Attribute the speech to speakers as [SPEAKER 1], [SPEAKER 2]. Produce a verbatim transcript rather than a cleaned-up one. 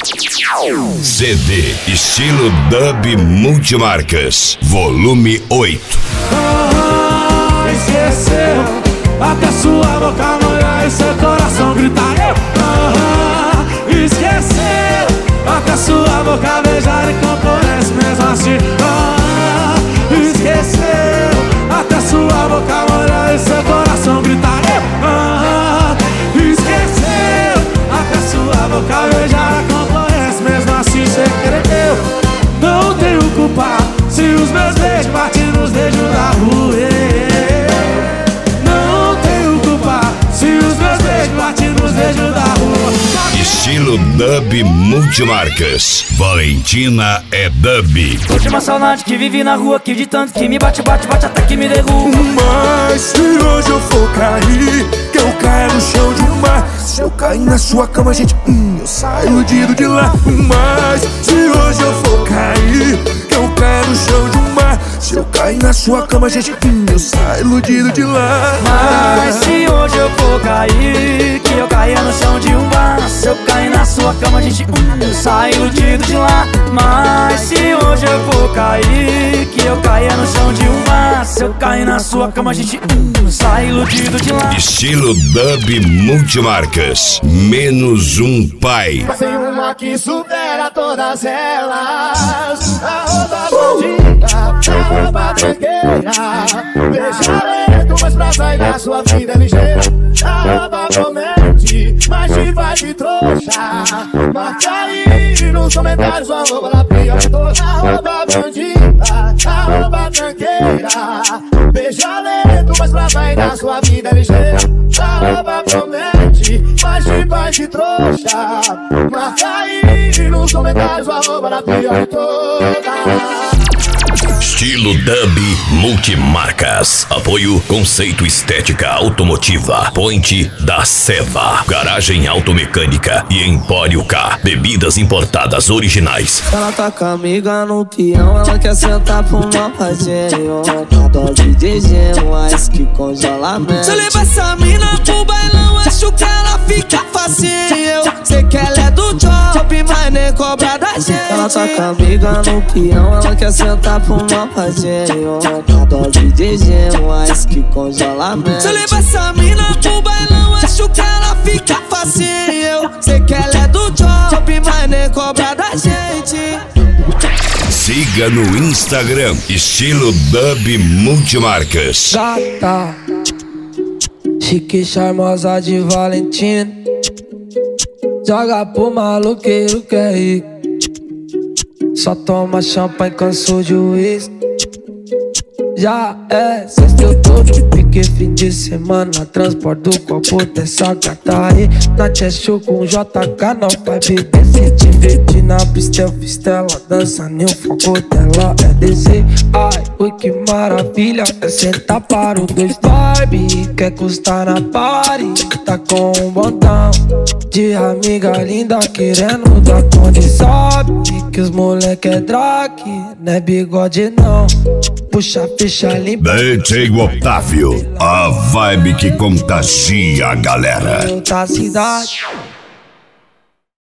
[SPEAKER 1] C D estilo dub multimarcas, volume oito.
[SPEAKER 2] Ah, esqueceu, até sua boca molhar e seu coração gritar. Ah, esqueceu, até sua boca beijar e componente mesmo assim. Ah, esqueceu, até sua boca molhar e seu coração gritar. Ah, esqueceu, até sua boca beijar e componente mesmo assim. Cê querer, não tenho culpa se os meus beijos batem nos dedos da rua. Não tenho culpa se os meus beijos batem nos dedos da rua.
[SPEAKER 1] Estilo dub multimarcas, Valentina é dub.
[SPEAKER 3] Última saudade que vivi na rua, que de tanto que me bate, bate, bate até que me derruba.
[SPEAKER 4] Mas se hoje eu for cair, que eu caia no chão de um mar. Se eu cair na sua cama, gente, hum, eu saio iludido de lá. Mas se hoje eu for cair, que eu caia no chão de um mar. Se eu cair na sua cama, gente, hum, eu saio iludido de lá.
[SPEAKER 3] Mas se hoje eu for cair, que eu caia no chão de um bar. Se eu cair na sua cama, gente, hum, eu saio iludido de lá. Mas se hoje eu for cair, que eu caia no chão de um bar. Se eu cair na sua cama, gente, hum, eu saio iludido de lá.
[SPEAKER 1] Estilo dub multimarcas, menos um pai.
[SPEAKER 2] Tem uma que supera todas elas. Arroba bandida, arroba tranqueira. Beija lento, mas pra sair da sua vida é ligeira. Arroba promete, mas te faz de trouxa. Marca aí nos comentários o arroba na pior de todas. Arroba bandida, arroba tranqueira. Beija lento, mas pra sair da sua vida é ligeira. Arroba promete, mas te faz de trouxa. Marca aí nos comentários o arroba na pior de todas.
[SPEAKER 1] Estilo dub multimarcas. Apoio Conceito Estética Automotiva, Point da Seva, Garagem Automecânica e Empório K, bebidas importadas originais.
[SPEAKER 5] Ela tá com a amiga no peão, ela quer sentar pro mal fazenho. Uma dose de gelo, mas que congelamento. Se eu levar essa mina pro bailão, acho que ela fica facinho. Sei que ela é do job, mas nem cobra da gente. Ela tá com a amiga no peão, ela quer sentar pro mal fazenho. Uma dose de gelo, mas que congelamento. Se eu levar essa mina pro bailão, acho que ela fica facinho. Sei que ela é do job, mas nem cobra da gente.
[SPEAKER 1] Siga no Instagram, estilo dub multimarcas.
[SPEAKER 5] Gata, chique charmosa de Valentina. Joga pro maluqueiro que é rico. Só toma champanhe, cansou de uísque. Já é sexta, eu tô no pique, fim de semana. Transporte do copo dessa gata aí. Na Cheshire com J K, não vai beber. Se te divertir na pista, eu fiz ela dança, nem o foco dela é descer. Ai, ui, que maravilha, é sentar para o dois Barbie. Quer custar na party, tá com um botão de amiga linda querendo dar conta. Sabe que os moleque é drag, não é bigode não. Puxa, fecha, limpa.
[SPEAKER 1] D J Otávio, a vibe que contagia a galera.
[SPEAKER 5] Outra cidade.